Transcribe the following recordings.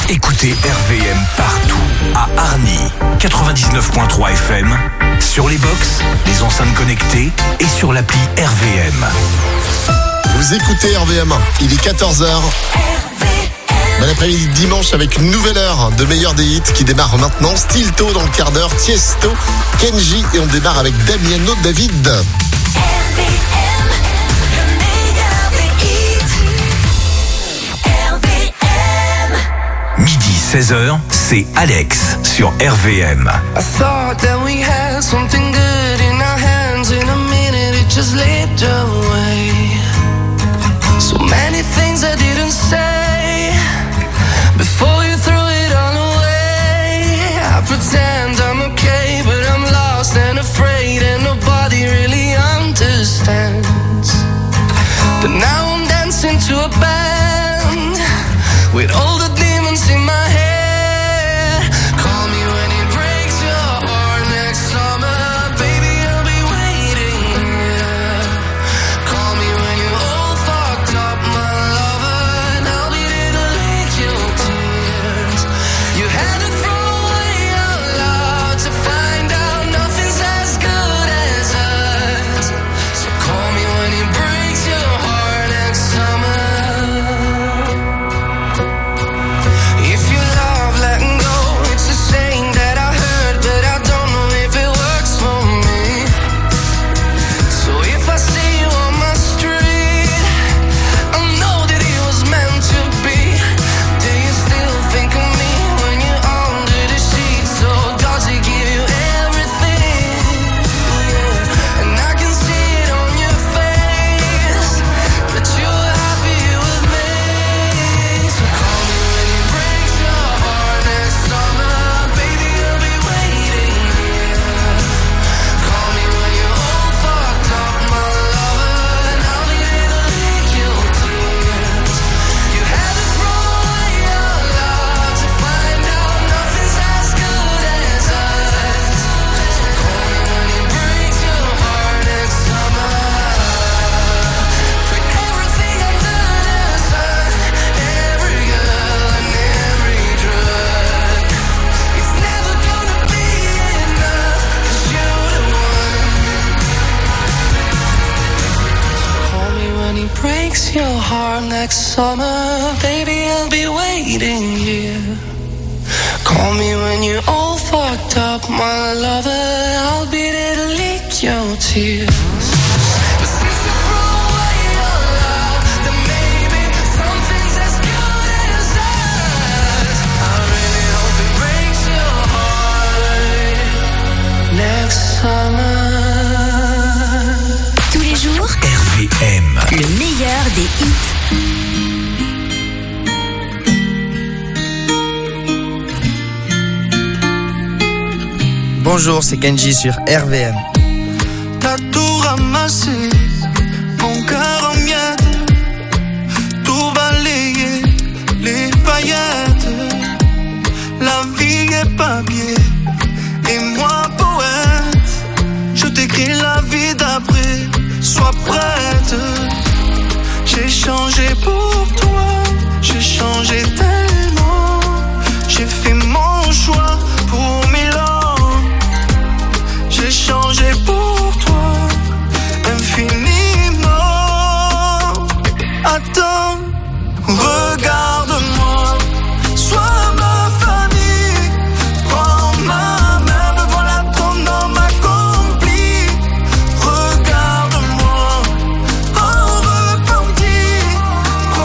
Écoutez RVM partout, à Arny, 99.3 FM, sur les box, les enceintes connectées et sur l'appli RVM. Vous écoutez RVM, il est 14h. Bon après-midi dimanche avec une nouvelle heure de meilleur des hits qui démarre maintenant. Stilto dans le quart d'heure, Tiesto, Kenji et on démarre avec Damiano David. Midi 16h, c'est Alex sur RVM. I thought that we had something good in our hands. In a minute it just slipped away. So many things I didn't say before you threw it all away. I pretend I'm okay, but I'm lost and afraid, and nobody really understands. But now I'm dancing to a band with all the demons in my head. Call me when it breaks your heart next summer, baby, I'll be waiting here. Call me when you're all fucked up, my lover, and I'll be there to lick your tears. You had to throw away your love to find out nothing's as good as us. So call me when it breaks your heart next summer. If you love letting go, it's a saying that I heard, but I don't know if it works for me. So if I see you on my street, I know that it was meant to be. Do you still think of me when you're under the sheets? Or does it give you everything? Yeah. And I can see it on your face that you're happy with me. So call me when it breaks your heart next summer, baby, I'll be waiting here. Call me when you're all fucked up, my lover, and I'll be there to lick your tears. You had to throw away your love to find out nothing's as good as us. So call me when it breaks your heart next summer. Put everything under the sun, every girl and every drug. It's never gonna be enough, 'cause you're the one. Call me when he breaks your heart next summer, baby, I'll be waiting here. Call me when you're all fucked up, my lover, I'll be there to lick your tears. But since you threw away your love, then maybe something's as good as us. I really hope it breaks your heart next summer. Tous les jours, RVM. le meilleur des hits. Bonjour, c'est Kenji sur RVM. T'as tout ramassé, mon cœur en miettes, tout balayé, les paillettes. La vie est papier, et moi poète. Je t'écris la vie d'après, sois prête. J'ai changé pour toi, j'ai changé tellement. J'ai fait mon choix pour Milan. J'ai changé pour toi, infiniment. Attends, regarde-moi, sois ma famille. Prends ma main, me voilà ton homme accompli. Regarde-moi, en repenti.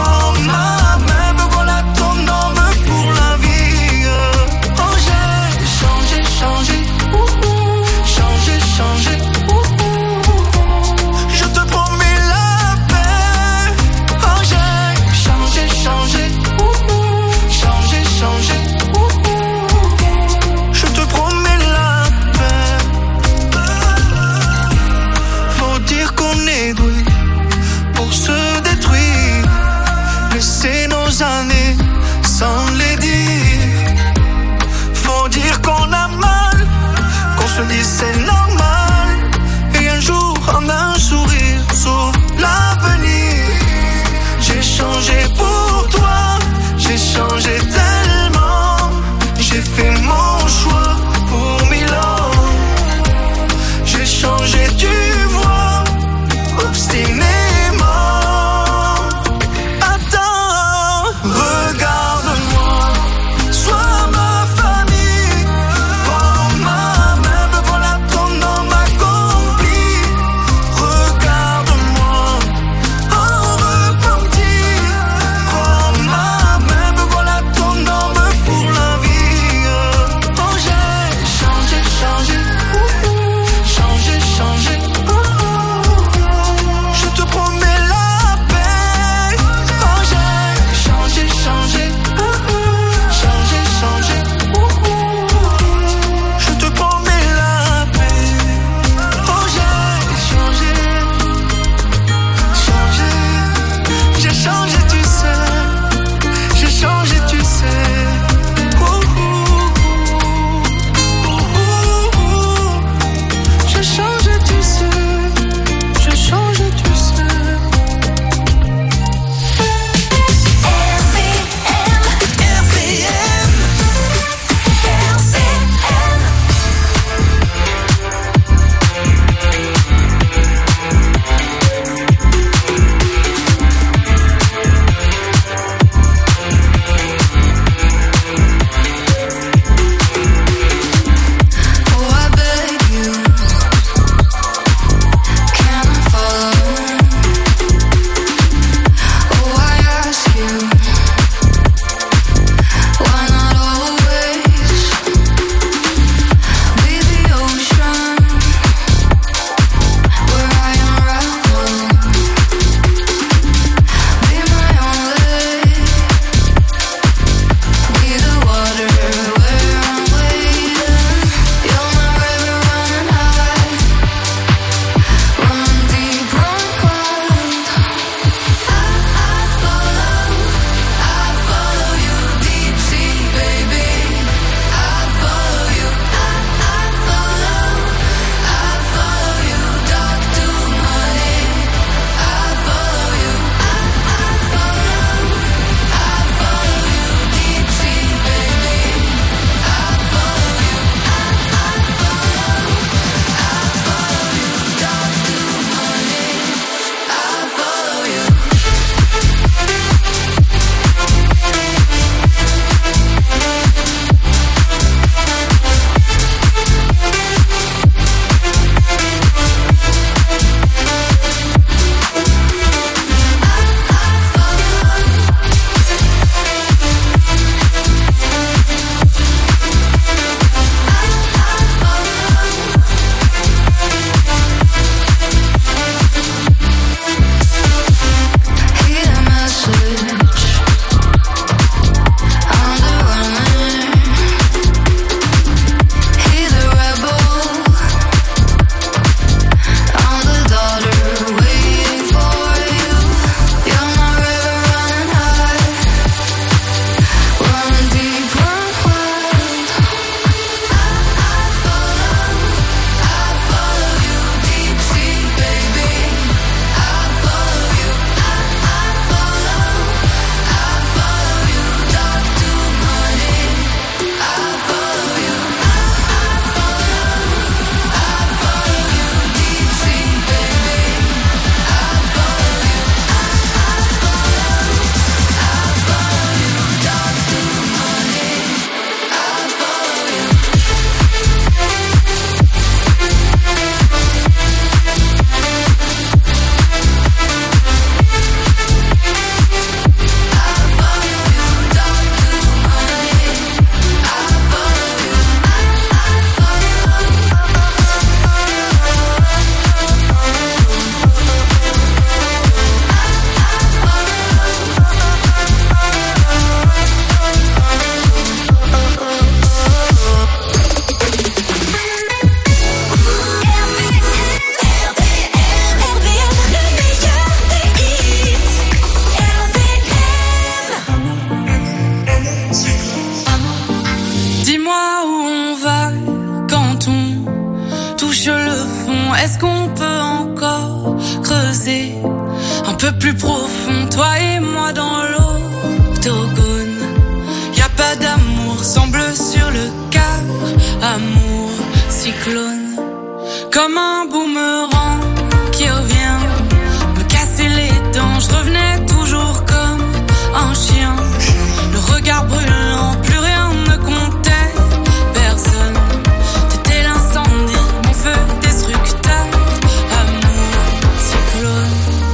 est-ce qu'on peut encore creuser un peu plus profond, toi et moi dans l'octogone? Y a pas d'amour, semble sur le quart, amour cyclone, comme un boomerang qui revient me casser les dents. Je revenais toujours comme un chien, le regard brûlant, plus rien ne comptait, personne. T'étais l'incendie, mon feu destructeur, amour cyclone.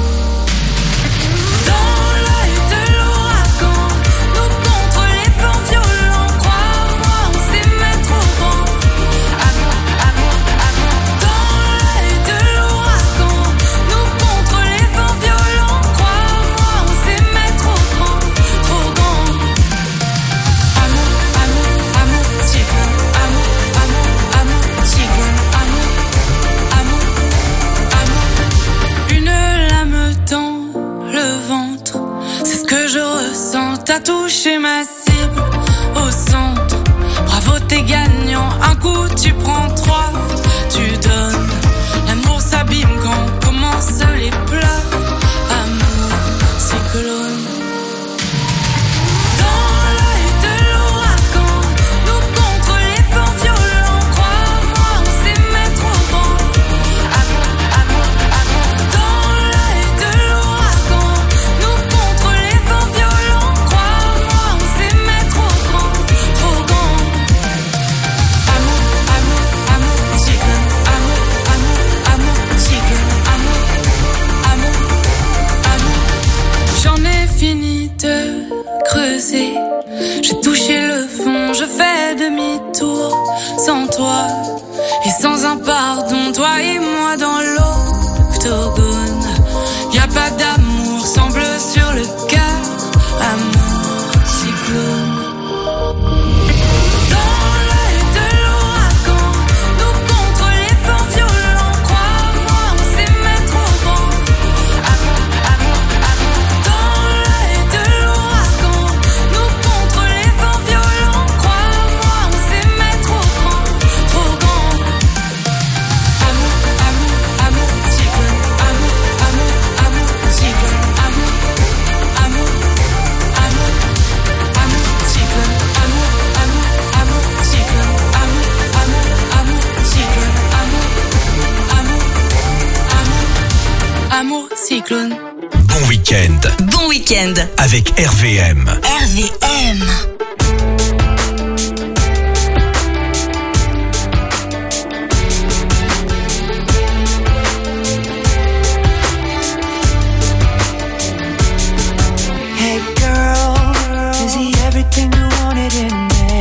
Dans l'œil de l'ouragan, nous contre les vents violents, crois-moi, on s'aimait trop grand. Amour, amour, amour. Dans l'œil de l'ouragan, nous contre les vents violents, crois-moi, on s'aimait trop grand, trop grand. Amour, amour, amour, cyclone. Amour, amour, amour, cyclone. Amour, amour, amour. Une lame dans le ventre, c'est ce que je ressens. T'as touché ma cible au centre. Bravo, t'es gagnant. Un coup, tu prends 3, tu donnes. L'amour s'abîme quand commencent les pleurs. Amour cyclone. Dans l'œil de l'ouragan, nous contre les vents violents, crois-moi, on s'aimait trop grand. Amour, amour, amour. Dans l'œil de l'ouragan, nous contre les vents violents, crois-moi, on s'aimait trop grand, trop grand. Amour, amour, amour, cyclone. Amour, amour, amour, cyclone. Amour, amour, amour. J'en ai fini de creuser, j'ai touché le fond, je fais demi-tour sans toi et sans un pardon, toi et moi dans l'octogone. Y a pas d'amour, semble sur le cœur, amour cyclone. Dans l'œil de l'ouragan, nous contre les vents violents, crois-moi, on s'aimait trop grand. Amour, amour, amour. Dans l'œil de l'ouragan, nous contre les vents violents, crois-moi, on s'aimait trop grand, trop grand. Amour, amour, amour, cyclone. Amour, amour, amour, cyclone. Amour, amour, amour, amour, cyclone. Amour, amour, amour, cyclone. Amour, amour, amour, cyclone. Amour, amour, amour, amour, cyclone. Bon week-end Bon week-end. avec RVM. RVM. Hey girl, is he everything you wanted in me?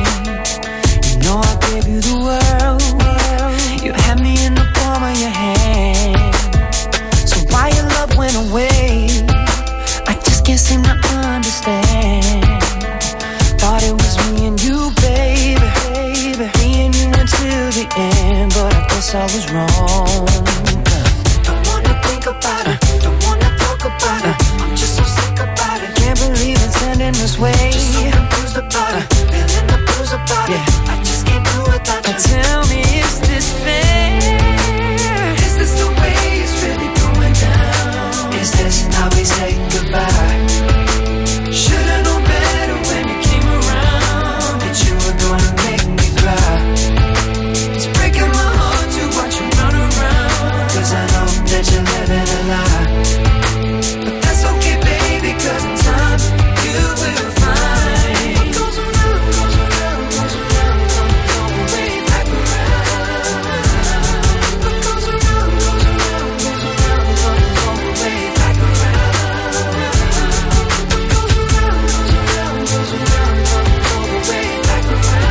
You know I gave you the world. You had me in the palm of your hand. So why your love went away? I just can't seem to understand. Thought it was me and you, baby. Me and you until the end, but I guess I was wrong. Don't wanna think about it. Don't wanna talk about it. I'm just so sick about it. Can't believe it's ending this way. Just so confused about it. Feeling the blues about it. I just can't do without you. Tell me, is this fair? Is this the way it's really going down? Is this how we say goodbye? Should've known better when you came around that you were gonna make me cry. It's breaking my heart to watch you run around, 'cause I know that you're living a lie. But that's okay, baby, 'cause in time you will find what goes around, goes around, goes around, come way back around. What goes around, goes around, goes around, come way back around. What goes around, goes around, goes around, come way back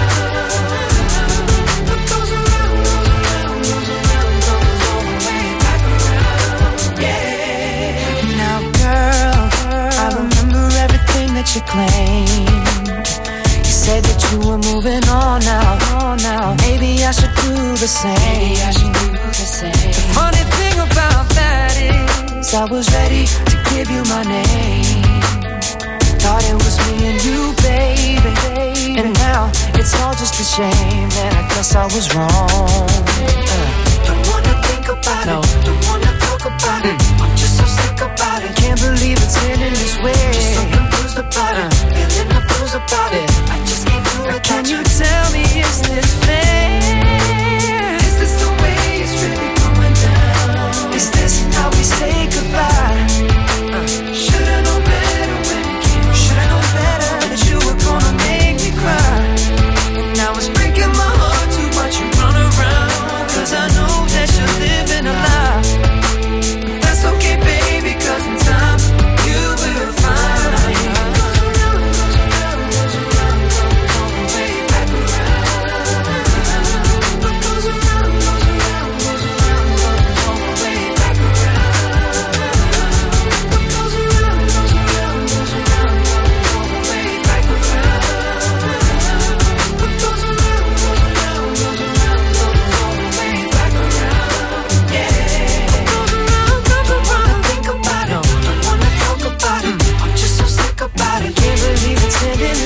around. What goes around, goes around, goes around, come way back around. Yeah. Now, girl, I remember everything that you claimed. You said that you were moving on now. Maybe I should do the same. The funny thing about that is I was ready to give you my name. Thought it was me and you, baby. And now it's all just a shame, and I guess I was wrong. Don't wanna think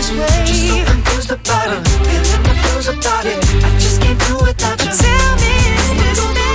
this way. Just so confused about it, feeling the blues about it. I just can't do without you. Tell me, is this fair?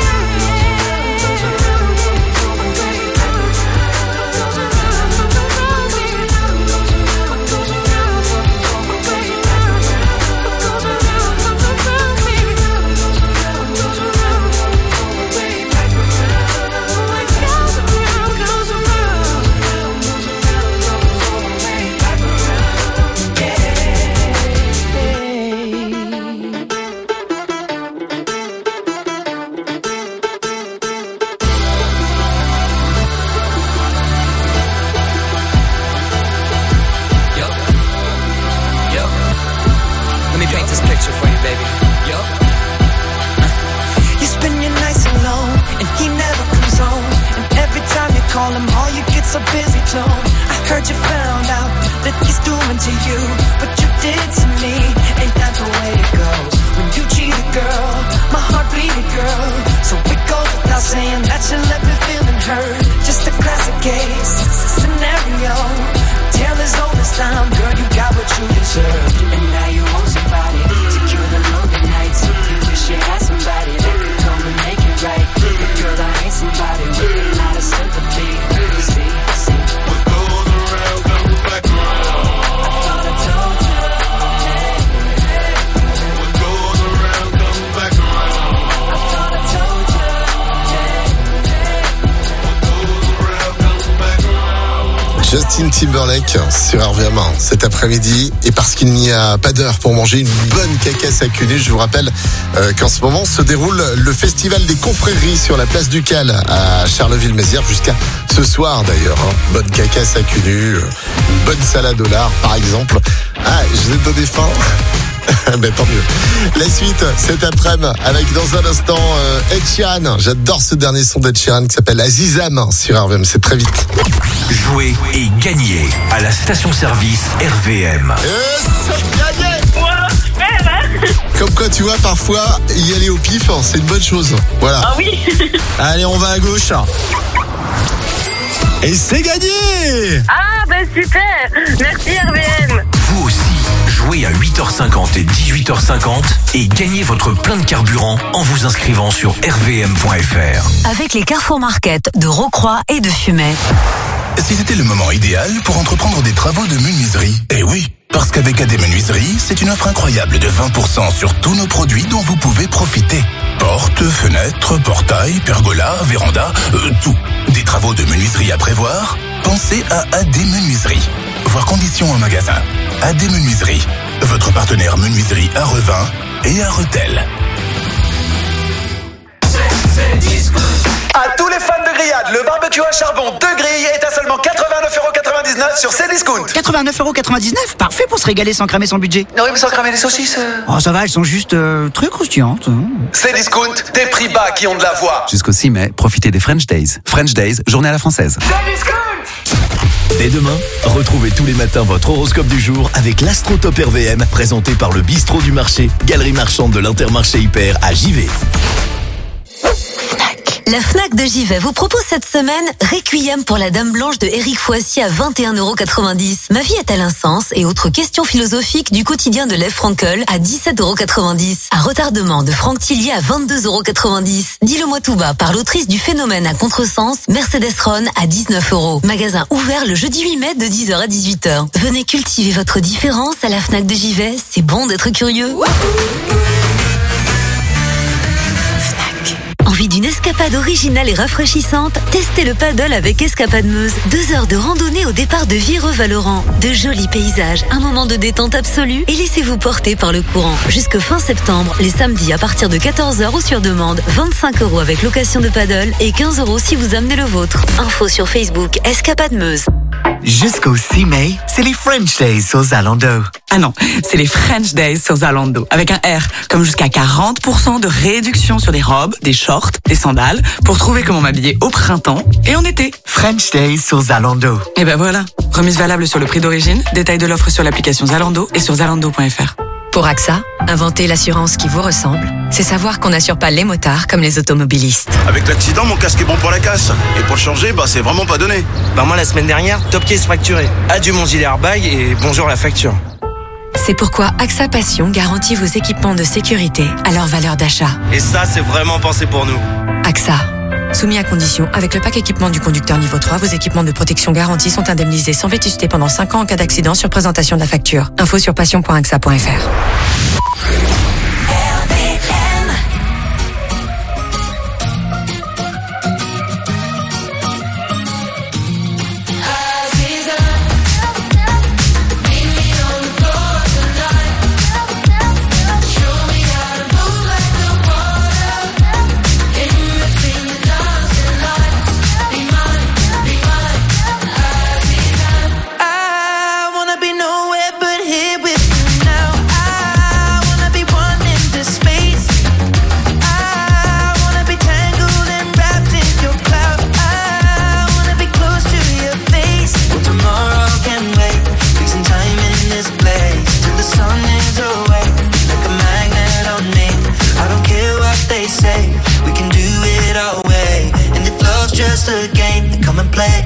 Call him, all you get's a busy tone. I heard you found out that he's doing to you what you did to me. Ain't that the way it goes? When you cheat a girl, my heart bleeding, girl. So it goes without saying that you left me feeling hurt. Just a classic case scenario. Tale as old as time, girl, you got what you deserved, and now you own somebody. Secure the lonely nights. You wish you had somebody that could come and make it right. But girl, I ain't somebody with a lot of sympathy. See, what goes around comes back around. I thought I told you. What goes around comes back around. I thought I told you. What goes around comes back around. Justin Timberlake sur RVM1 cet après-midi. Et parce qu'il n'y a pas d'heure pour manger une bonne cacasse à Cunu, je vous rappelle qu'en ce moment se déroule le festival des confréries sur la place du Cal à Charleville-Mézières jusqu'à ce soir d'ailleurs. Bonne cacasse à Cunu, une bonne salade au lard par exemple. Ah, je vous ai donné faim. Ben tant mieux. La suite cet après-midi avec dans un instant Ed Sheeran. J'adore ce dernier son d'Ed Sheeran qui s'appelle Azizam sur RVM. C'est très vite. Jouez et gagnez à la station-service RVM. C'est gagné. Comme quoi, tu vois, parfois, y aller au pif, c'est une bonne chose. Voilà. Ah oui. Allez, on va à gauche. Et c'est gagné. Ah ben super. Merci RVM. Vous aussi, jouez à 8h50 et 18h50 et gagnez votre plein de carburant en vous inscrivant sur rvm.fr. Avec les Carrefour Market de Rocroi et de Fumay. Si c'était le moment idéal pour entreprendre des travaux de menuiserie, eh oui, parce qu'avec AD Menuiserie, c'est une offre incroyable de 20% sur tous nos produits dont vous pouvez profiter. Portes, fenêtres, portails, pergolas, vérandas, tout. Des travaux de menuiserie à prévoir? Pensez à AD Menuiserie. Voir conditions en magasin. AD Menuiserie, votre partenaire menuiserie à Revin et à Rethel. À tous les fans de grillade, le barbecue à charbon de grille est à seulement 89,99€ sur Cdiscount. 89,99€? Parfait pour se régaler sans cramer son budget. Non, oui, mais sans cramer les saucisses. Oh, ça va, elles sont juste très croustillantes. Cdiscount, des prix bas qui ont de la voix. Jusqu'au 6 mai, profitez des French Days. French Days, journée à la française. Dès demain, retrouvez tous les matins votre horoscope du jour avec l'Astrotop RVM présenté par le Bistrot du Marché, galerie marchande de l'Intermarché Hyper à Givet. La Fnac de Givet vous propose cette semaine Requiem pour la Dame Blanche de Éric Foissy à 21,90€. Ma vie a-t-elle un sens? Et autres questions philosophiques du quotidien de Lev Frankel à 17,90€. À retardement de Franck Tillier à 22,90€. Dis-le-moi tout bas par l'autrice du Phénomène à contresens, Mercedes Ron à 19€. Magasin ouvert le jeudi 8 mai de 10h à 18h. Venez cultiver votre différence à la Fnac de Givet. C'est bon d'être curieux. Envie d'une escapade originale et rafraîchissante? Testez le paddle avec Escapade Meuse. 2 heures de randonnée au départ de Vireux-Valoran. De jolis paysages, un moment de détente absolue et laissez-vous porter par le courant. Jusque fin septembre, les samedis à partir de 14h ou sur demande. 25€ avec location de paddle et 15€ si vous amenez le vôtre. Info sur Facebook Escapade Meuse. Jusqu'au 6 mai, c'est les French Days sur Zalando. Ah non, c'est les French Days sur Zalando. Avec un R, comme jusqu'à 40% de réduction sur des robes, des shorts, des sandales, pour trouver comment m'habiller au printemps et en été. French Days sur Zalando. Et ben voilà, remise valable sur le prix d'origine, détail de l'offre sur l'application Zalando et sur zalando.fr. Pour AXA, inventer l'assurance qui vous ressemble, c'est savoir qu'on n'assure pas les motards comme les automobilistes. Avec l'accident, mon casque est bon pour la casse. Et pour le changer, c'est vraiment pas donné. Moi, la semaine dernière, top case fracturé. Adieu mon gilet airbag et bonjour la facture. C'est pourquoi AXA Passion garantit vos équipements de sécurité à leur valeur d'achat. Et ça, c'est vraiment pensé pour nous. AXA. Soumis à condition, avec le pack équipement du conducteur niveau 3, vos équipements de protection garantis sont indemnisés sans vétusté pendant 5 ans en cas d'accident sur présentation de la facture. Info sur passion.axa.fr. Just a game, come and play.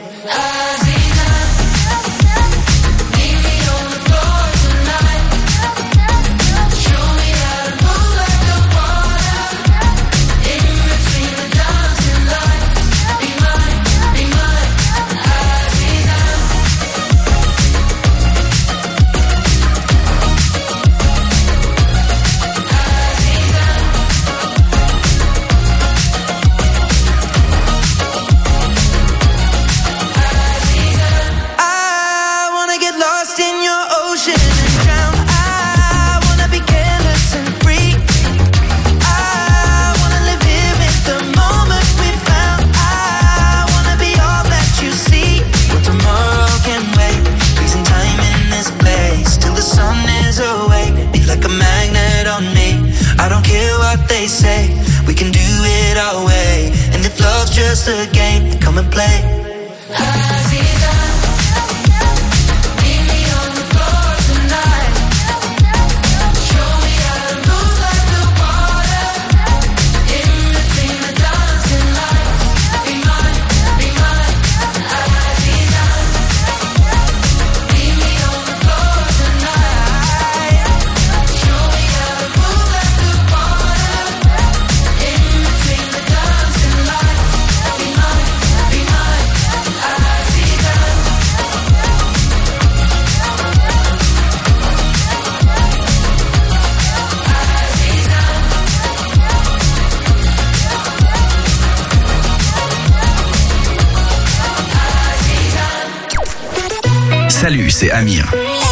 They say we can do it our way, and if love's just a game, then come and play. Salut, c'est Amir.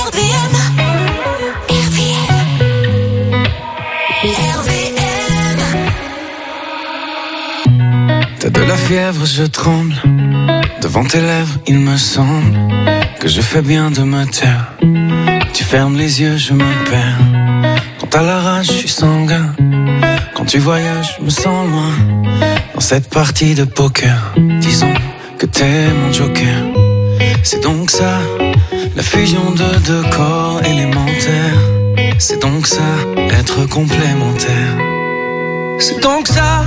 T'as de la fièvre, je tremble. Devant tes lèvres, il me semble que je fais bien de me taire. Tu fermes les yeux, je me perds. Quand t'as la rage, je suis sanguin. Quand tu voyages, je me sens loin. Dans cette partie de poker, disons que t'es mon joker. C'est donc ça, la fusion de deux corps élémentaires. C'est donc ça, être complémentaire. C'est donc ça,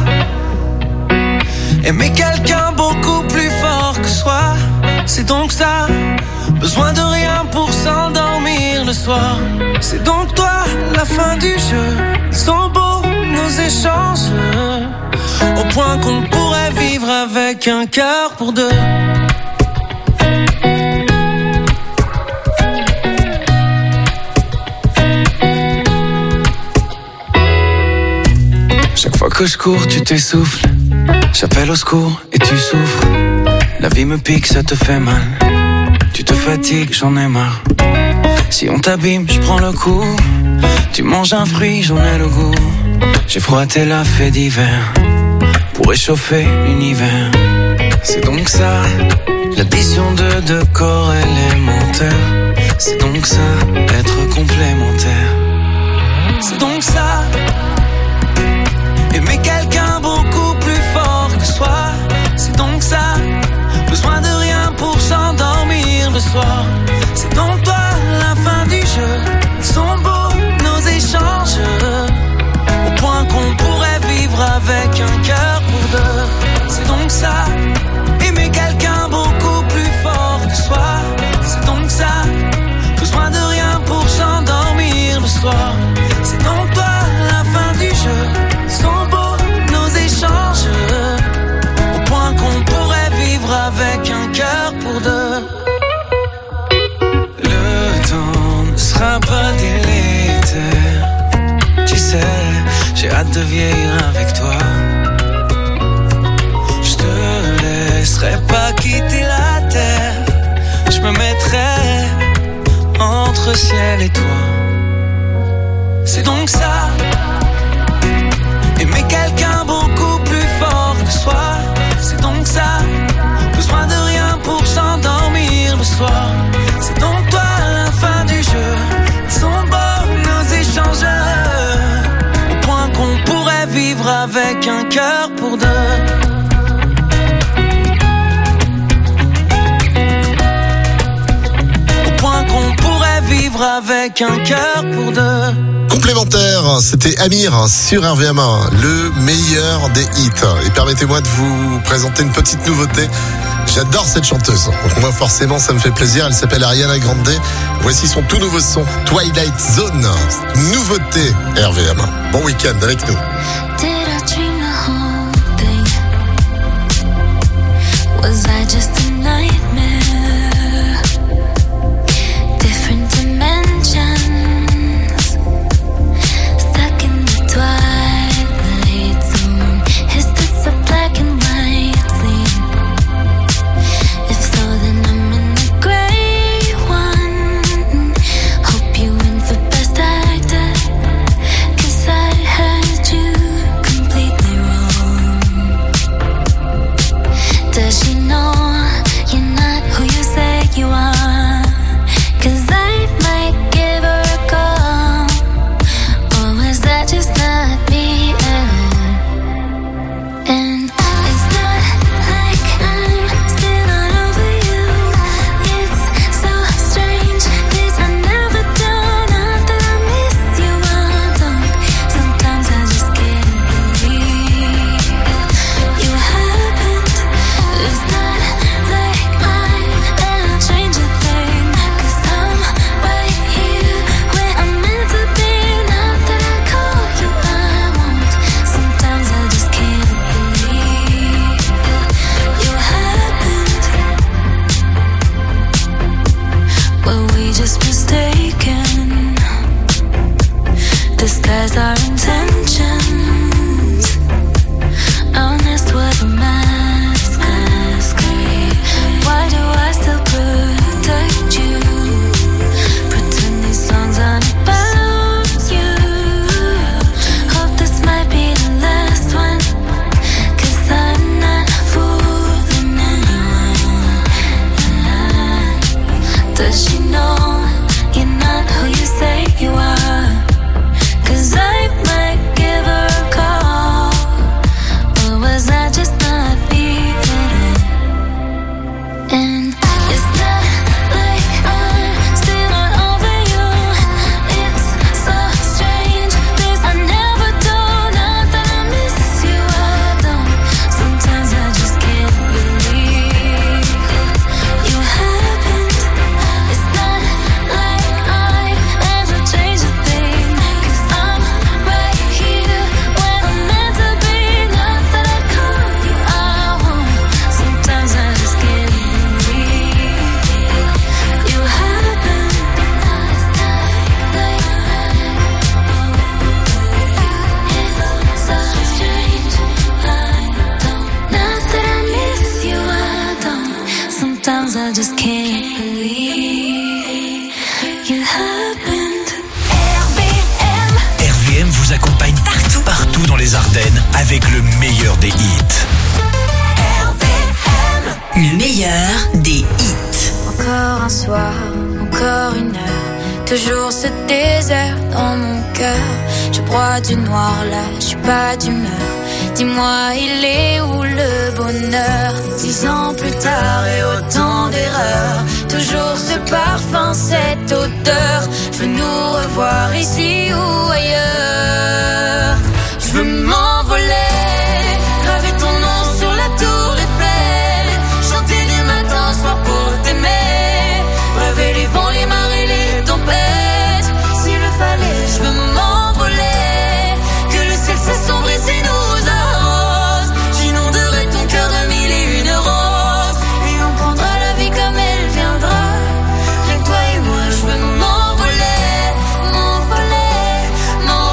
aimer quelqu'un beaucoup plus fort que soi. C'est donc ça, besoin de rien pour s'endormir le soir. C'est donc toi, la fin du jeu. Ils sont beaux nos échanges, au point qu'on pourrait vivre avec un cœur pour deux. Chaque fois que je cours, tu t'essouffles. J'appelle au secours et tu souffres. La vie me pique, ça te fait mal. Tu te fatigues, j'en ai marre. Si on t'abîme, je prends le coup. Tu manges un fruit, j'en ai le goût. J'ai froissé la fée d'hiver pour réchauffer l'univers. C'est donc ça, l'addition de deux corps élémentaires. C'est donc ça, être complémentaire. C'est donc ça, aimer quelqu'un beaucoup plus fort que soi. C'est donc ça, besoin de rien pour s'endormir le soir. C'est donc toi, la fin du jeu. Ils sont beaux nos échanges, au point qu'on pourrait vivre avec un cœur pour deux. C'est donc ça, aimer quelqu'un beaucoup plus fort que soi. C'est donc ça, besoin de rien pour s'endormir. hâte de vieillir avec toi. Je te laisserai pas quitter la terre. Je me mettrai entre ciel et toi. C'est donc ça, aimer quelqu'un beaucoup plus fort que soi. C'est donc ça, besoin de rien pour s'endormir le soir. C'est donc toi la fin du jeu, sont beaux nos échanges, au point qu'on pourrait vivre avec un cœur pour deux. Qu'on pourrait vivre avec un cœur pour deux. Complémentaire, c'était Amir sur RVM1, le meilleur des hits. Et permettez-moi de vous présenter une petite nouveauté. J'adore cette chanteuse, donc moi forcément ça me fait plaisir. Elle s'appelle Ariana Grande. Voici son tout nouveau son, Twilight Zone. Nouveauté RVM1. Bon week-end avec nous. Did I dream the whole thing? Was I just a nightmare? Different dimensions, stuck in the twilight zone. Is this a black and white scene? If so, then I'm in the gray one. Hope you win for best actor, 'cause I had you completely wrong. Does she know you're not who you say you are? 'Cause I might give her a call. Or was that just not me at all? And it's not like I'm still not over you. It's so strange, this I never do. Not that I miss you, I don't. Sometimes I just can't believe you happened. It's not like I ever change a thing, 'cause I'm right here where I'm meant to be. Not that I call you, I won't. Sometimes I just can't believe you happened. Were we just mistaken? Disguise our intentions. Honest was a mask. Why do I still protect you? Pretend these songs aren't about you. Hope this might be the last one, 'cause I'm not fooling anyone. Does she know you're not who you say you are? 'Cause I might give her a call. Or was I just not me at all? And it's not like I'm still not over you. It's so strange, this I never do. Not that I miss you, I don't. Sometimes I just can't believe you happened. It's not like I ever changed a thing, 'cause I'm right here where I'm meant to be. Not that I call you, I won't. Sometimes I just can't believe you happened. It's so strange, I don't. Not that I miss you, I don't. Sometimes I just can't believe you happened. RVM vous accompagne partout dans les Ardennes avec le meilleur des hits. Le meilleur des hits. Encore un soir, encore une heure, toujours ce désert dans mon cœur. Je broie du noir là, je suis pas d'humeur. Dis-moi, il est où le bonheur? 10 ans plus tard et autant d'erreurs, toujours ce parfum, cette odeur. Je veux nous revoir ici ou ailleurs. Je veux m'envoler, graver ton nom sur la tour Eiffel, chanter du matin au soir pour t'aimer, rêver les vents, les marées, les tempêtes. S'il le fallait, je veux m'envoler, que le ciel s'assombrit et nous arrose. J'inonderai ton cœur de 1001 roses, et on prendra la vie comme elle viendra. Rien que toi et moi, je veux m'envoler, m'envoler, m'envoler.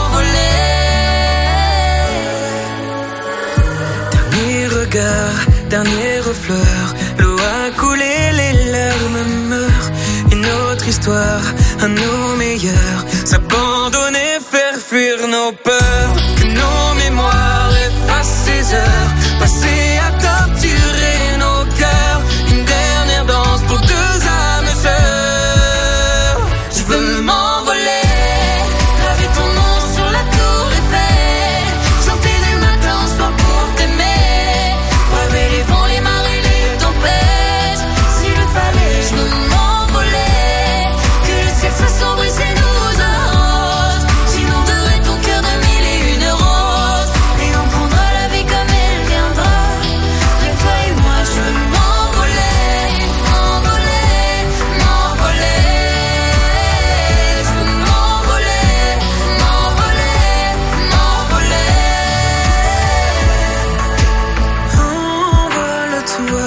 dernier refleur. L'eau a coulé, les larmes meurent. Une autre histoire, à nos meilleurs. S'abandonner, faire fuir nos peurs. Que nos mémoires effacent ces heures passées à torturer nos cœurs. Une dernière danse pour deux âmes sœurs. Je veux m'envoler, graver ton nom sur la tour Eiffel. Chanter du matin au soir pour t'aimer. Braver les vents, les marées, les tempêtes. S'il le fallait, je veux m'envoler. Que le ciel soit sombre et c'est nous arrose. J'inonderai ton cœur de mille et une roses. Et on prendra la vie comme elle viendra. Rien que toi et moi, je veux m'envoler, m'envoler, m'envoler. Je veux m'envoler, m'envoler, m'envoler. Envole-toi,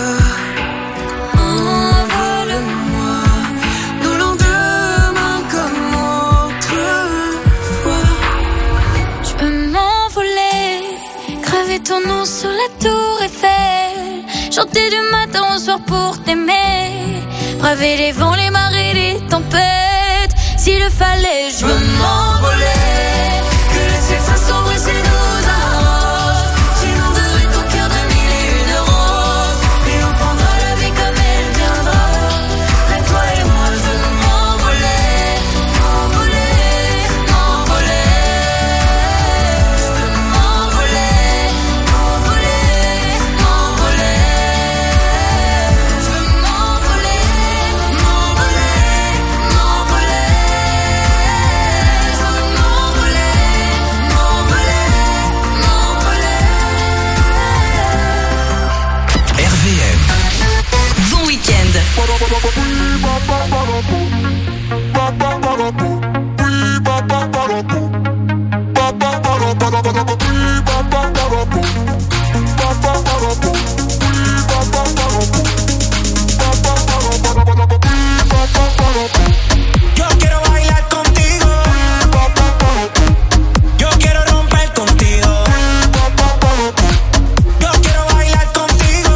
envole-moi. Nos lendemains comme autrefois. Je veux m'envoler, graver ton nom sur la tour Eiffel. Chanter du matin au soir pour t'aimer. Braver les vents, les marées, les tempêtes. S'il le fallait, je veux m'envoler. Que le ciel soit sombre et c'est nous arrose. J'inonderai ton cœur de mille et une roses. Et on prendra la vie comme elle viendra. Rien que toi et moi, je veux m'envoler, m'envoler, m'envoler. Je veux m'envoler, m'envoler, m'envoler. Je veux m'envoler, m'envoler, m'envoler. Je veux m'envoler, m'envoler, m'envoler. RVM. Bon week-end. Yo quiero bailar contigo. Yo quiero romper contigo. Yo quiero bailar contigo.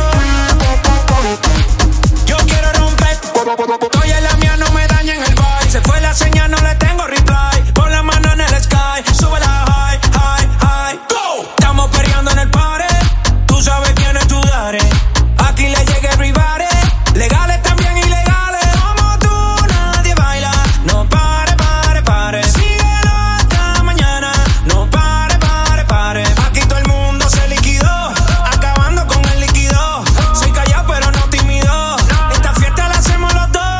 Yo quiero romper. Estoy en la mía, no me dañen el vibe. Se fue la señal, no le tengo reply. Pon la mano en el sky, sube la high, high, high. Go. Estamos peleando en el party. Tú sabes quién es tu daddy. Aquí le llega everybody. Legales también ilegales. Como tú nadie baila. No pare, pare, pare. Síguelo hasta mañana. No pare, pare, pare. Aquí todo el mundo se liquidó. Acabando con el líquido. Soy callado pero no tímido. Esta fiesta la hacemos los dos.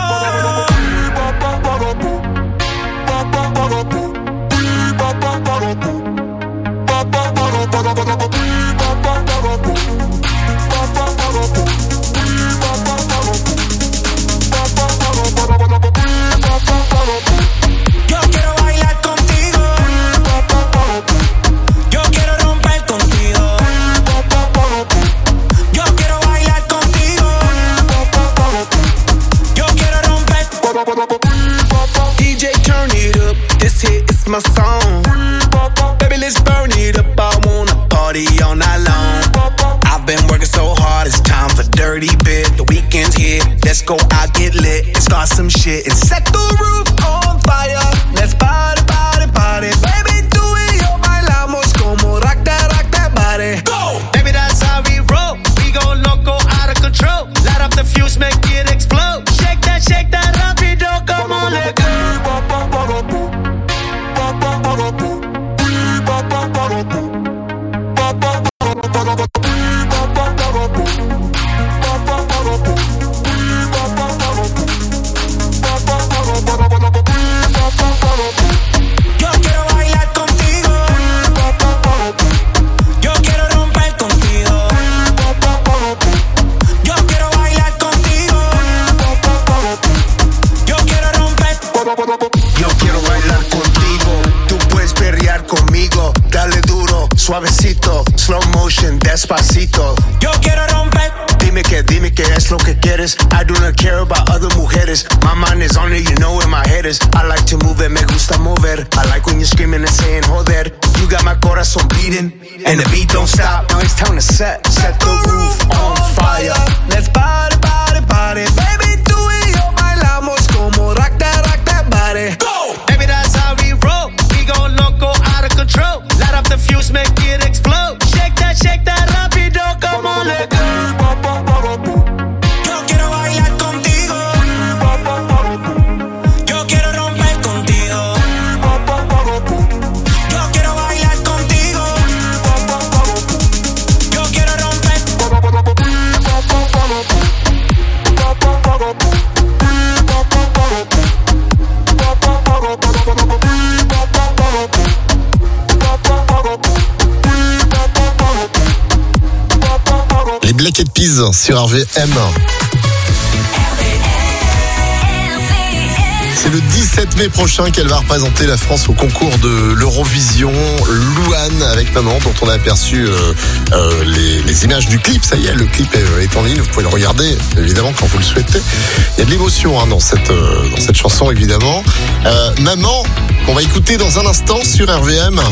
Yo quiero bailar contigo. Yo quiero romper contigo. Yo quiero bailar contigo. Yo quiero romper. DJ, turn it up. This hit is my song. Baby, let's burn it up. I wanna party all night long. I've been working so hard, it's time for dirty bit. The weekend's here, let's go out, get lit, and start some shit and set the roof on fire. Let's party, party, party. Baby, do it, yo, bailamos como rock that body. Go! Baby, that's how we roll. We go loco, out of control. Light up the fuse, make it explode. Shake that rapido, come on, let go. Yo quiero bailar contigo. Yo quiero romper contigo. Yo quiero bailar contigo. Yo quiero romper. Yo quiero bailar contigo. Tú puedes perrear conmigo. Dale duro, suavecito. Slow motion, despacito. Yo quiero romper. Dime que es lo que quieres. I do not care about other mujeres. My mind is on it, you know where my head is. I like to move it, me gusta mover. I like when you're screaming and saying joder. You got my corazón beating, and the beat don't stop. Now it's time to set the roof on fire. fire. Let's party, party, party. Baby, tú y yo bailamos como rock that body. Go! Baby, that's how we roll. We gon' loco out of control. Light up the fuse, make it explode. Shake that rapido, come on, let go. Yo quiero bailar contigo. Yo quiero romper contigo. Yo quiero bailar contigo. Yo quiero romper. Les Black Eyed Peas sur RVM. C'est le 17 mai prochain qu'elle va représenter la France au concours de l'Eurovision. Louane avec Maman, dont on a aperçu les images du clip. Ça y est, le clip est en ligne. Vous pouvez le regarder, évidemment, quand vous le souhaitez. Il y a de l'émotion dans cette chanson, évidemment. Maman, qu'on va écouter dans un instant sur RVM.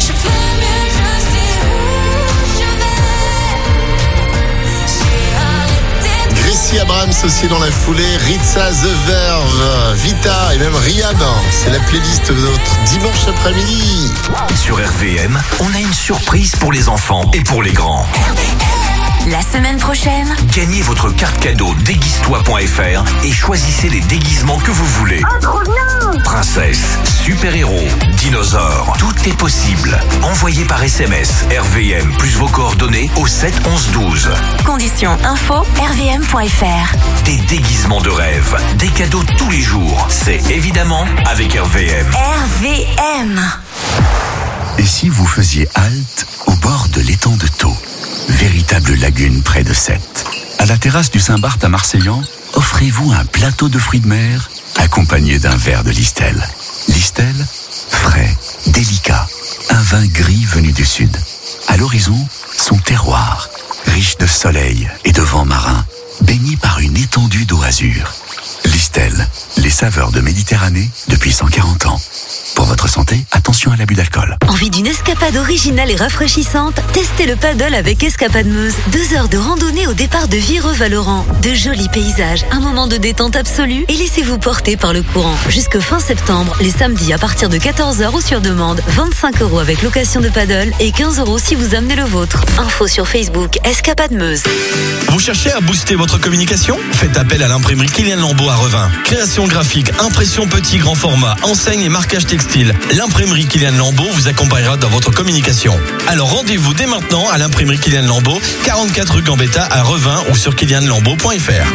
Gracie Abrams aussi dans la foulée, Ritza, The Verve, Vita et même Rihanna. C'est la playlist de notre dimanche après-midi. Sur RVM, on a une surprise pour les enfants et pour les grands. La semaine prochaine, Gagnez votre carte cadeau déguise-toi.fr et choisissez les déguisements que vous voulez. Oh, trop bien! Princesse, super-héros, dinosaure, tout est possible. Envoyez par SMS RVM plus vos coordonnées au 7 11 12. conditions info, rvm.fr. Des déguisements de rêve, des cadeaux tous les jours. C'est évidemment avec RVM. RVM. Et si vous faisiez halte au bord de l'étang de Thau, véritable lagune près de Sète. À la terrasse du Saint-Barth à Marseillan, offrez-vous un plateau de fruits de mer accompagné d'un verre de Listel. Listel, frais, délicat, un vin gris venu du sud. À l'horizon, son terroir, riche de soleil et de vent marin, baigné par une étendue d'eau azur. Listel, les saveurs de Méditerranée depuis 140 ans. Pour votre santé, attention à l'abus d'alcool. Envie d'une escapade originale et rafraîchissante? Testez le paddle avec Escapade Meuse. 2 heures de randonnée au départ de Vireux-Valoran. De jolis paysages, un moment de détente absolue et laissez-vous porter par le courant. Jusque fin septembre, les samedis à partir de 14h ou sur demande. 25 € avec location de paddle et 15 € si vous amenez le vôtre. Info sur Facebook, Escapade Meuse. Vous cherchez à booster votre communication? Faites appel à l'imprimerie Kylian Lambeau à Revin. Création graphique, impression petit, grand format, enseigne et marquage textile. L'imprimerie Kylian Lambeau vous accompagnera dans votre communication. Alors rendez-vous dès maintenant à l'imprimerie Kylian Lambeau, 44 rue Gambetta à Revin ou sur kylianlambeau.fr.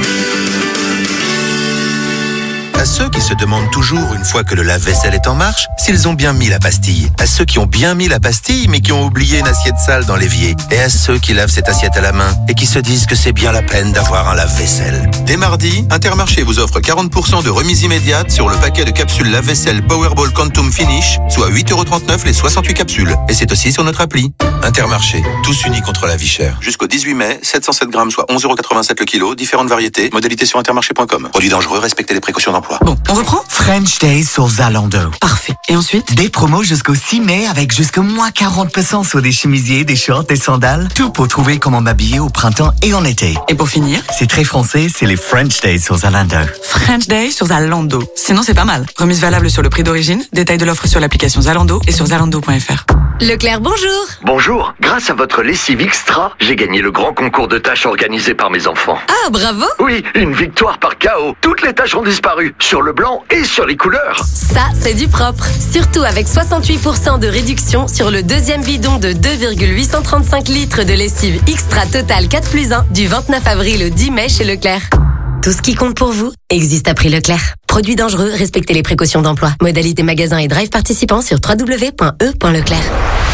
À ceux qui se demandent toujours, une fois que le lave-vaisselle est en marche, s'ils ont bien mis la pastille. À ceux qui ont bien mis la pastille, mais qui ont oublié une assiette sale dans l'évier. Et à ceux qui lavent cette assiette à la main et qui se disent que c'est bien la peine d'avoir un lave-vaisselle. Dès mardi, Intermarché vous offre 40% de remise immédiate sur le paquet de capsules lave-vaisselle Powerball Quantum Finish, soit 8,39 € les 68 capsules. Et c'est aussi sur notre appli. Intermarché, tous unis contre la vie chère. Jusqu'au 18 mai, 707 grammes, soit 11,87 € le kilo, différentes variétés, modalité sur intermarché.com. Produit dangereux, respectez les précautions d'emploi. Bon, on reprend? French Days sur Zalando. Parfait. Et ensuite? Des promos jusqu'au 6 mai avec jusqu'à moins 40% sur des chemisiers, des shorts, des sandales. Tout pour trouver comment m'habiller au printemps et en été. Et pour finir? C'est très français, c'est les French Days sur Zalando. French Days sur Zalando. Sinon, c'est pas mal. Remise valable sur le prix d'origine. Détail de l'offre sur l'application Zalando et sur zalando.fr. Leclerc, bonjour. Bonjour. Grâce à votre lessive extra, j'ai gagné le grand concours de tâches organisé par mes enfants. Ah, bravo. Oui, une victoire par KO. Toutes les tâches ont disparu, sur le blanc et sur les couleurs. Ça, c'est du propre. Surtout avec 68% de réduction sur le deuxième bidon de 2,835 litres de lessive extra Total 4+1 du 29 avril au 10 mai chez Leclerc. Tout ce qui compte pour vous existe à prix Leclerc. Produits dangereux, respectez les précautions d'emploi. Modalité magasin et drive participants sur www.e.leclerc.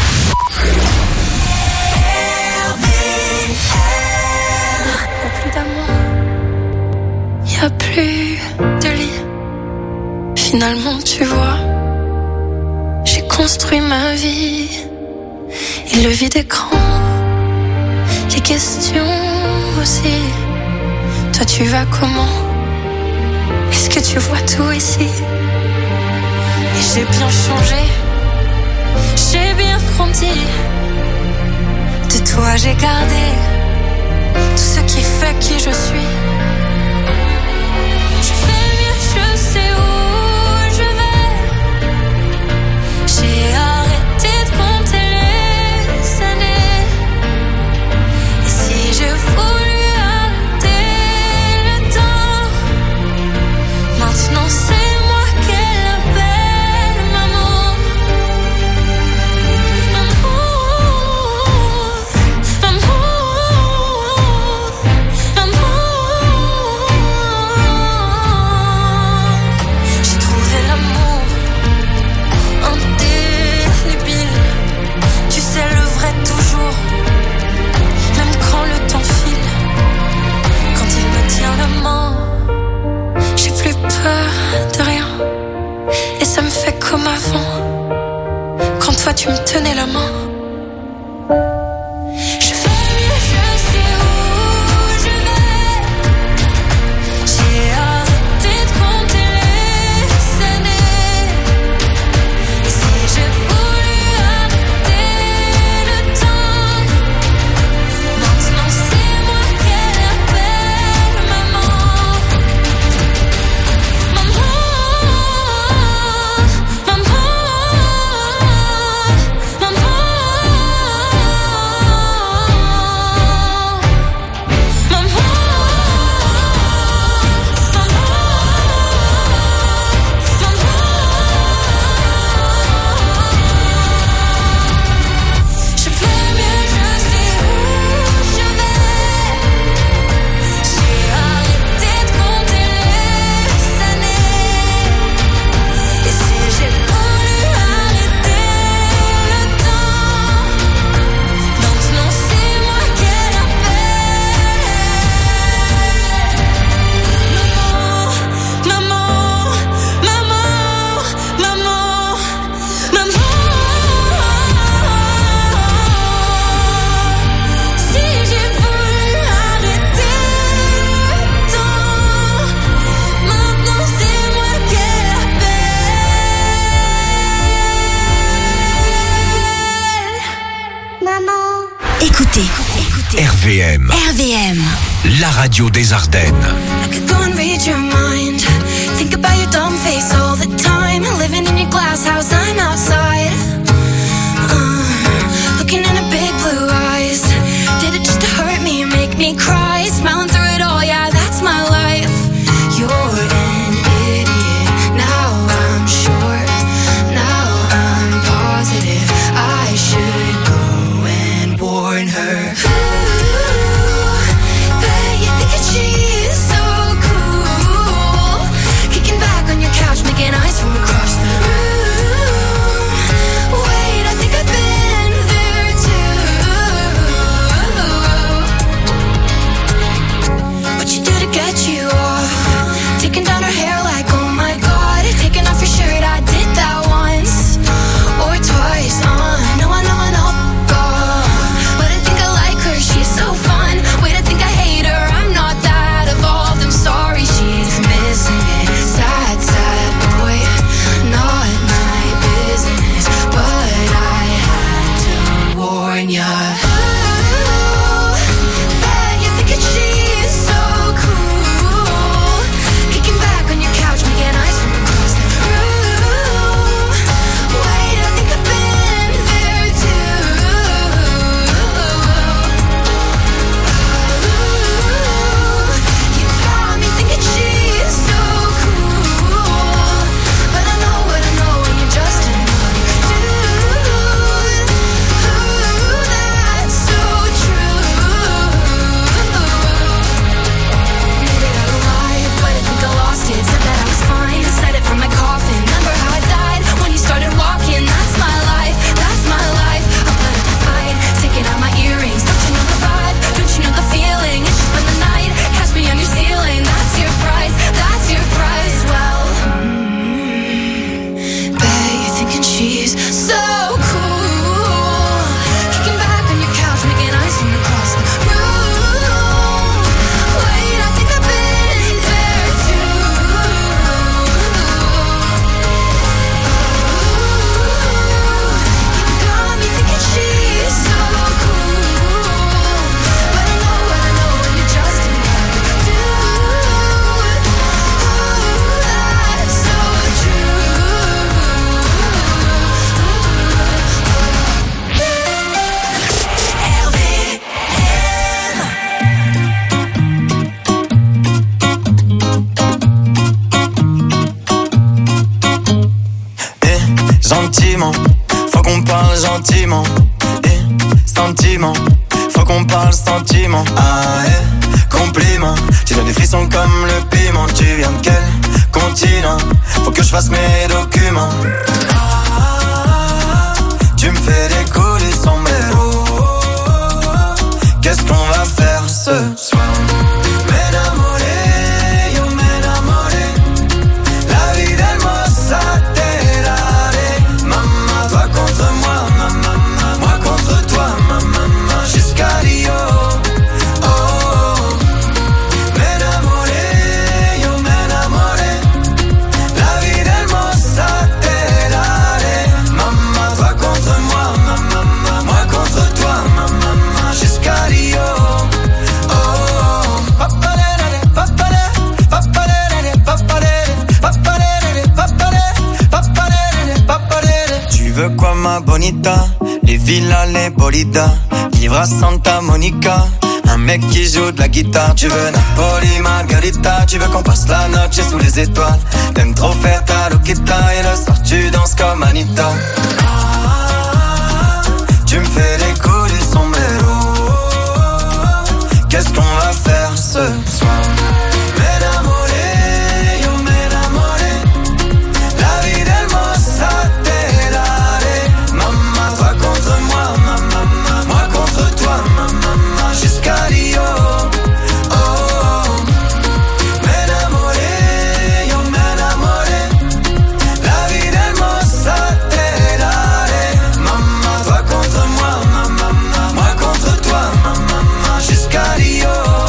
Plus d'amour, y a plus de lit. Finalement, tu vois, j'ai construit ma vie. Et le vide est grand, les questions aussi. Toi, tu vas comment? Est-ce que tu vois tout ici? Et j'ai bien changé, j'ai bien grandi. De toi, j'ai gardé tout ce qui fait qui je suis. Je fais mieux, je sais où je vais. J'ai arrêté de compter les années. Et si je voulais arrêter le temps, maintenant c'est moi qu'elle appelle maman. J'ai trouvé l'amour indélébile. Tu sais le vrai toujours, même quand le temps file. Quand il me tient la main, j'ai plus peur de rien. Et ça me fait comme avant, quand toi tu me tenais la main. Je fais mieux, je sais où je vais. J'ai arrêté de compter les années. Et si je voulais arrêter le temps, maintenant c'est moi qu'elle appelle maman. Maman, maman, je fais mieux, je sais où je vais. J'ai arrêté de compter les années. Et si j'ai voulu arrêter le temps, maintenant c'est moi qu'elle appelle. Maman, maman, maman, maman, si j'ai voulu arrêter le temps, maintenant c'est moi qu'elle appelle. Maman. Écoutez. RVM, RVM. la radio des Ardennes. I could go and read your mind. Think about your dumb face all the time. Living in your glass house, I'm outside. Looking in her big blue eyes. Did it just to hurt me and make me cry? Smiling through it all, yeah, that's my life. You're an idiot. Now I'm sure. Now I'm positive. I should go and warn her. Bet you think that she's so cool. Kicking back on your couch, making eyes from across the room. gentiment. Faut qu'on parle gentiment. Sentiment, faut qu'on parle sentiment. Ah, compliment. Tu donnes des frissons comme le piment. Tu viens de quel continent? Faut que je fasse mes documents. Tu me fais décoller sombrero. Qu'est-ce qu'on va faire ce soir? M'enamoré, yo m'enamoré. La vie d'hermosa te daré. Maman, toi contre moi, maman, moi contre toi, maman, jusqu'à Rio. Oh, m'enamoré, yo m'enamoré. La vie d'hermosa te daré. Maman, toi contre moi, maman, moi contre toi, maman, jusqu'à Rio. Tu veux quoi ma bonita? Les villas, les bolidas, vivre à Santa Monica, un mec qui joue de la guitare. Tu veux Napoli, Margarita, tu veux qu'on passe la noche sous les étoiles. T'aimes trop faire ta loquita et le soir tu danses comme Anita. Tu me fais décoller sombrero. Qu'est-ce qu'on va faire ce soir? M'enamoré, yo m'enamoré. La vie d'hermosa te daré. Maman, toi contre moi, maman, moi contre toi, maman, jusqu'à Rio. Oh, m'enamoré, yo m'enamoré. La vie d'hermosa te daré. Maman, toi contre moi, maman, moi contre toi, maman, jusqu'à Rio.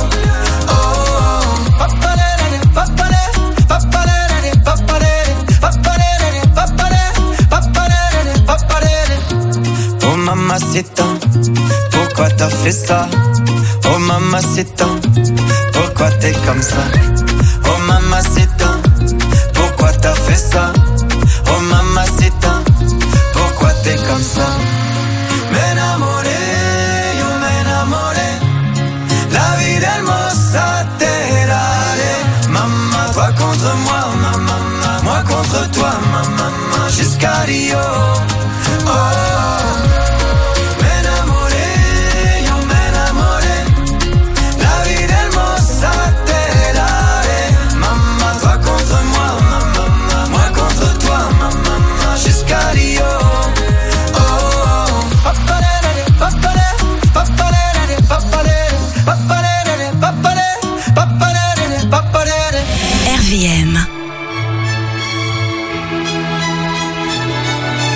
Oh mamacita, pourquoi t'as fait ça? Oh mamacita, pourquoi t'es comme ça? Oh mamacita, pourquoi t'as fait ça? Oh mamacita, pourquoi t'es comme ça? M'enamoré, yo m'enamoré. La vie d'hermosa te daré. Maman, toi contre moi, maman, moi contre toi, maman, jusqu'à Rio. Oh, m'enamoré, yo m'enamoré. La vie d'hermosa te daré. Maman, toi contre moi, maman, moi contre toi, maman, jusqu'à Rio. RVM.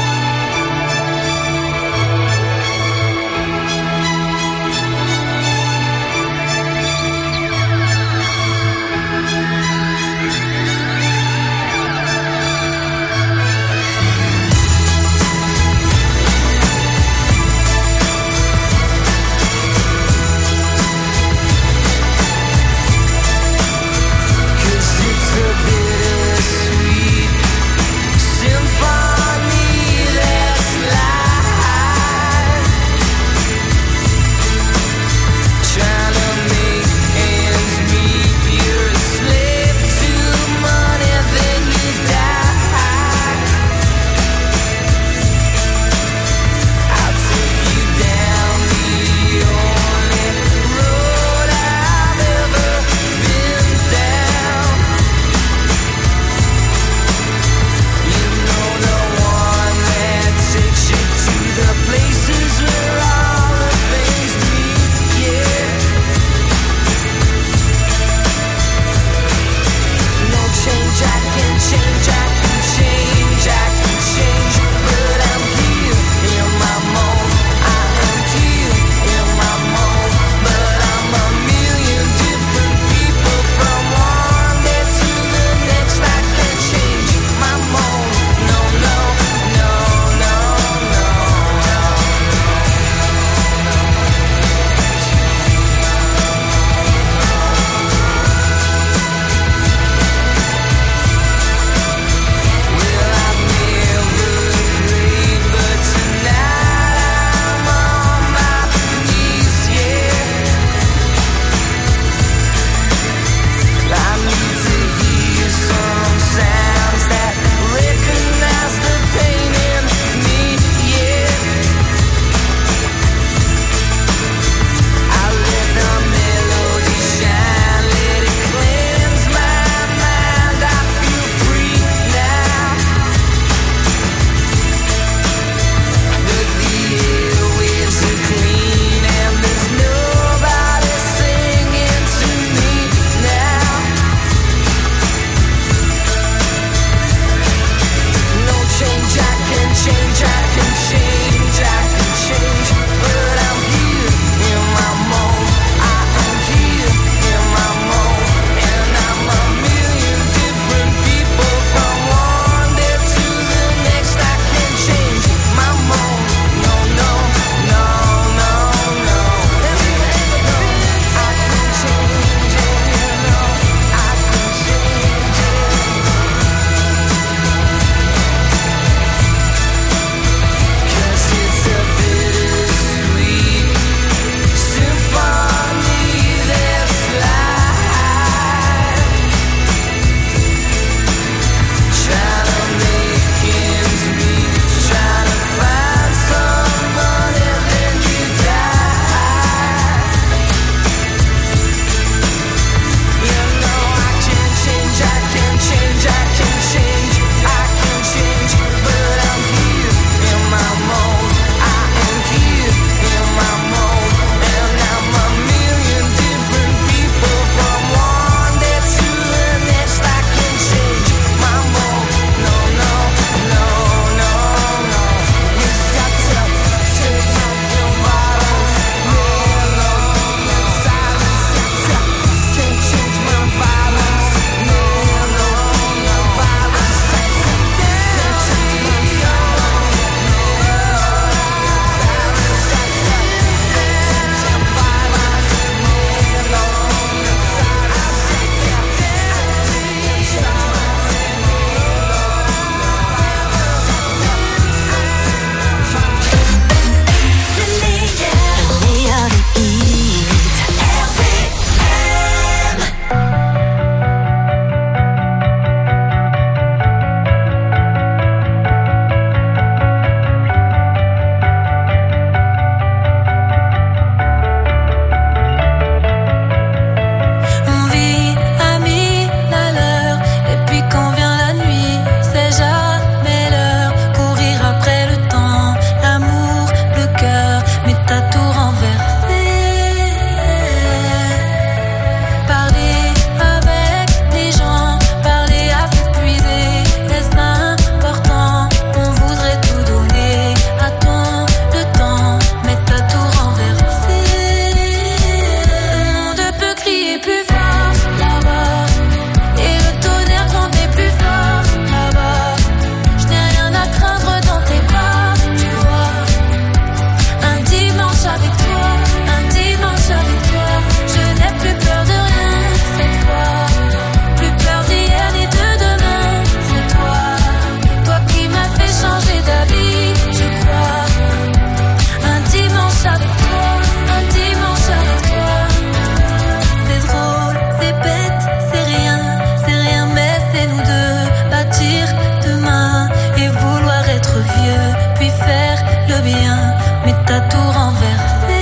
puis faire le bien, mais t'as tout renversé.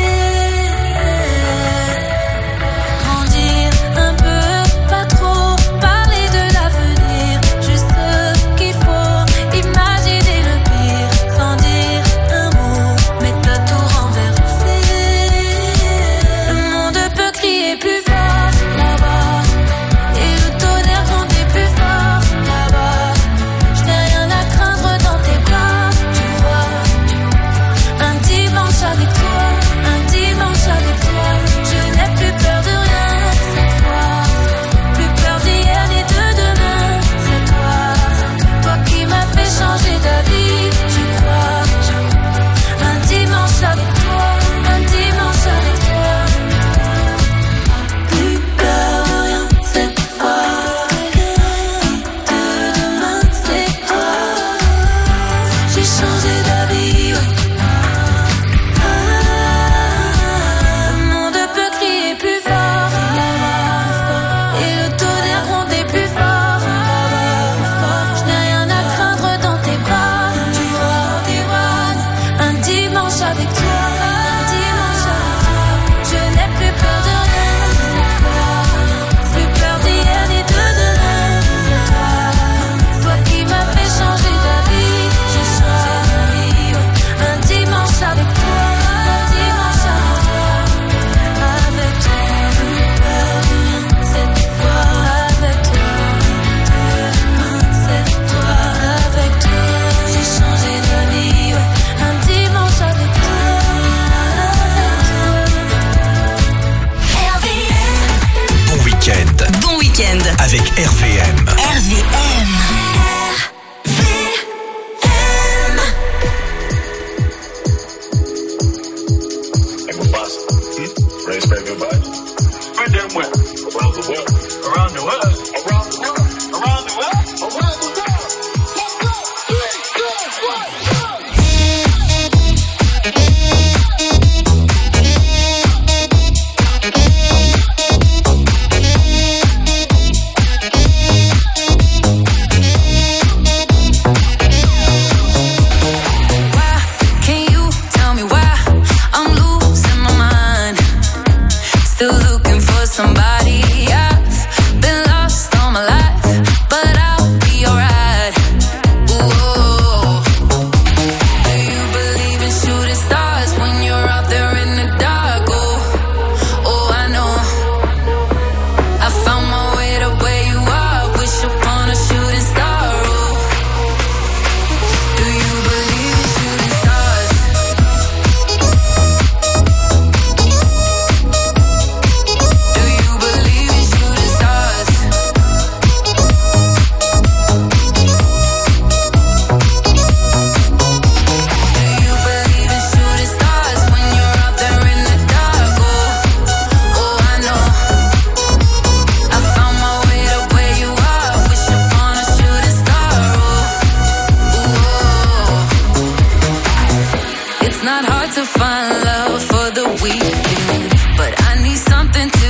Grandir un peu, pas trop, parler de l'avenir, juste ce qu'il faut, imaginer le pire, sans dire un mot, mais t'as tout renversé. Le monde peut crier plus fort là-bas, et le tonnerre gronder plus fort là-bas. Je n'ai rien à craindre dans tes bras, tu vois. Un dimanche avec toi, un dimanche avec toi. Je n'ai plus peur de rien cette fois, plus peur d'hier ni de demain. C'est toi, toi qui m'as fait changer d'avis, je crois. Un dimanche avec toi, un dimanche avec toi. Plus peur de rien cette fois, de demain c'est toi. J'ai changé d'avis, ouais. Le monde peut crier plus fort là-bas, et le tonnerre gronder plus fort là-bas. Je n'ai rien à craindre dans tes bras, tu vois. Un dimanche avec toi, un dimanche avec toi. Je n'ai plus peur de rien cette fois, plus peur d'hier ni de demain. C'est toi, toi qui m'as fait changer d'avis. J'ai changé d'avis, ouais. Un dimanche avec toi, un dimanche avec toi. Avec toi, plus peur de rien cette fois. Avec toi, c'est toi. Avec toi, j'ai changé d'avis, ouais. Un dimanche avec toi. Bon week-end Bon week-end. avec RVM. RVM. Can you tell me why I'm losing my mind? Still looking for somebody. I've been lost all my life, but I'll be alright. Ooh. Do you believe in shooting stars when you're out there in the dark? Oh, I know. I found my way to where you are. Wish upon a shooting star. Oh. Do you believe in shooting stars? Do you believe in shooting stars? Do you believe in shooting stars when you're out there in the dark? Oh, I know. I found my way to where you are. Wish upon a shooting star. It's not hard to find love for the weekend, but I need something to